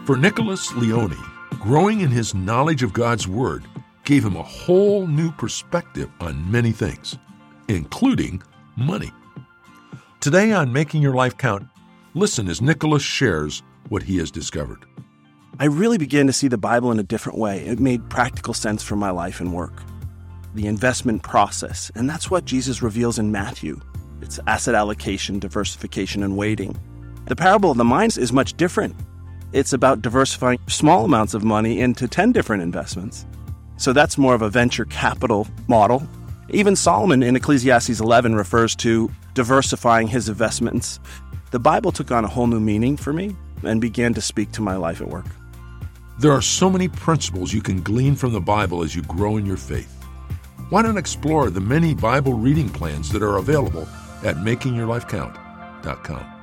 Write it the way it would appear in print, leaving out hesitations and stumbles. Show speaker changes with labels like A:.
A: For Nicholas Leone, growing in his knowledge of God's Word gave him a whole new perspective on many things, including money. Today on Making Your Life Count, listen as Nicholas shares what he has discovered.
B: I really began to see the Bible in a different way. It made practical sense for my life and work. The investment process, and that's what Jesus reveals in Matthew. It's asset allocation, diversification, and waiting. The parable of the mines is much different. It's about diversifying small amounts of money into 10 different investments. So that's more of a venture capital model. Even Solomon in Ecclesiastes 11 refers to diversifying his investments. The Bible took on a whole new meaning for me and began to speak to my life at work.
A: There are so many principles you can glean from the Bible as you grow in your faith. Why not explore the many Bible reading plans that are available at makingyourlifecount.com?